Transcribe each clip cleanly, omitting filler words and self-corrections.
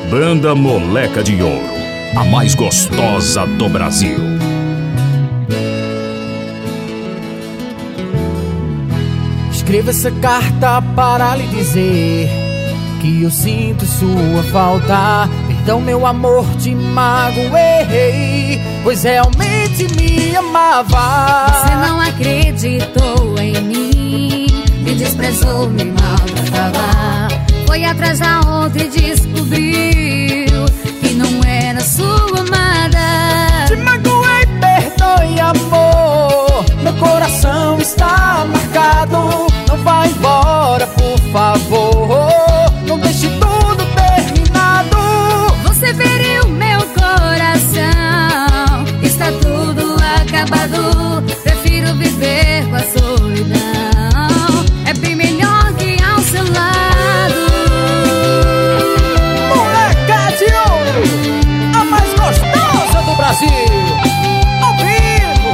Banda Moleca de Ouro, a mais gostosa do Brasil. Escreva essa carta para lhe dizer que eu sinto sua falta. Perdão, meu amor, te magoei, pois realmente me amava. Você não acreditou em mim, me desprezou, me maltratava. Foi atrás da outra e descobriu que não era sua amada. Te magoei, perdoe, amor, meu coração está marcado. Não vá embora, por favor, não deixe tudo terminado. Você feriu meu coração, está tudo acabado. Prefiro viver com a solidão, é bem melhor que ao seu lado. Moleca de Ouro, a mais gostosa do Brasil, ao vivo.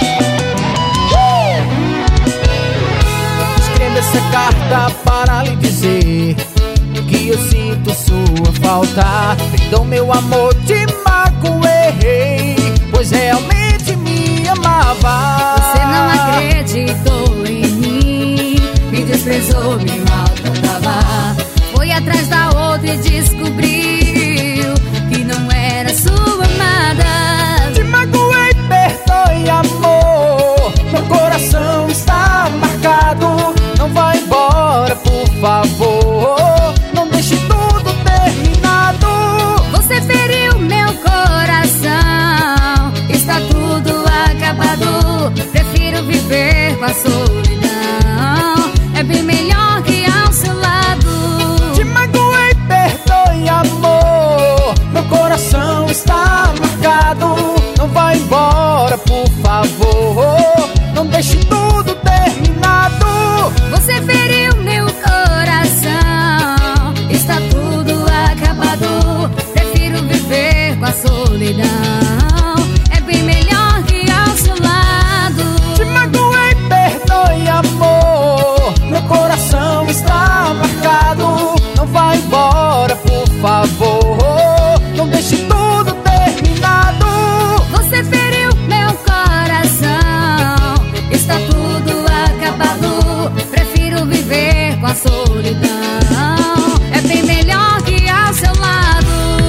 Escreva essa carta para lhe dizer que eu sinto sua falta. Perdão, meu amor, te magoei, pois realmente me amava. Você não acreditou em mim, me desprezou, me maltratava. Foi atrás da outra e descobriu que não era sua amada. Te magoei, perdoe, amor, meu coração está marcado. Não vá embora, por favor, não deixe tudo terminado. Você feriu meu coração, está tudo acabado. Prefiro viver com a solidão, é bem melhor que ao seu lado. Te magoei, perdoe, amor, meu coração está marcado. Não vá embora, por favor, não deixe tudo terminado. Você feriu meu coração, está tudo acabado. Prefiro viver com a solidão, é bem melhor que ao seu lado. Te magoei, perdoe, amor, meu coração está marcado. Não vá embora, por favor, não deixe tudo terminado. Você feriu meu coração, está tudo acabado. Prefiro viver com a solidão, é bem melhor que ao seu lado.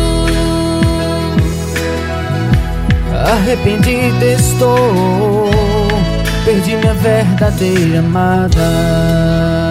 Arrependido estou, perdi minha verdadeira amada.